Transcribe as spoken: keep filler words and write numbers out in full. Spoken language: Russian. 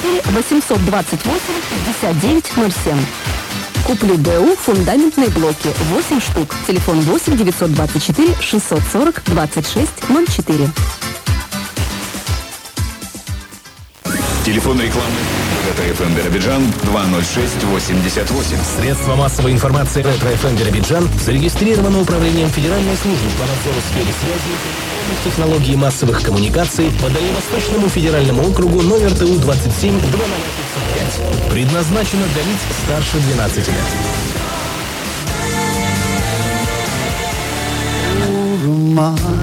четыре восемьсот двадцать восемь пятьдесят девять ноль семь. Куплю БУ фундаментные блоки восемь штук. Телефон восемь девятьсот двадцать четыре шестьсот сорок двадцать шесть ноль четыре. Телефон рекламы Ретро-эф эм Биробиджан два ноль шесть восемьдесят восемь. Средства массовой информации Ретро-эф эм Биробиджан зарегистрировано Управлением Федеральной службы по надзору в сфере связи и технологии массовых коммуникаций по Дальневосточному федеральному округу номер ТУ двадцать семь две тысячи пять. Предназначено для лиц старше двенадцати лет.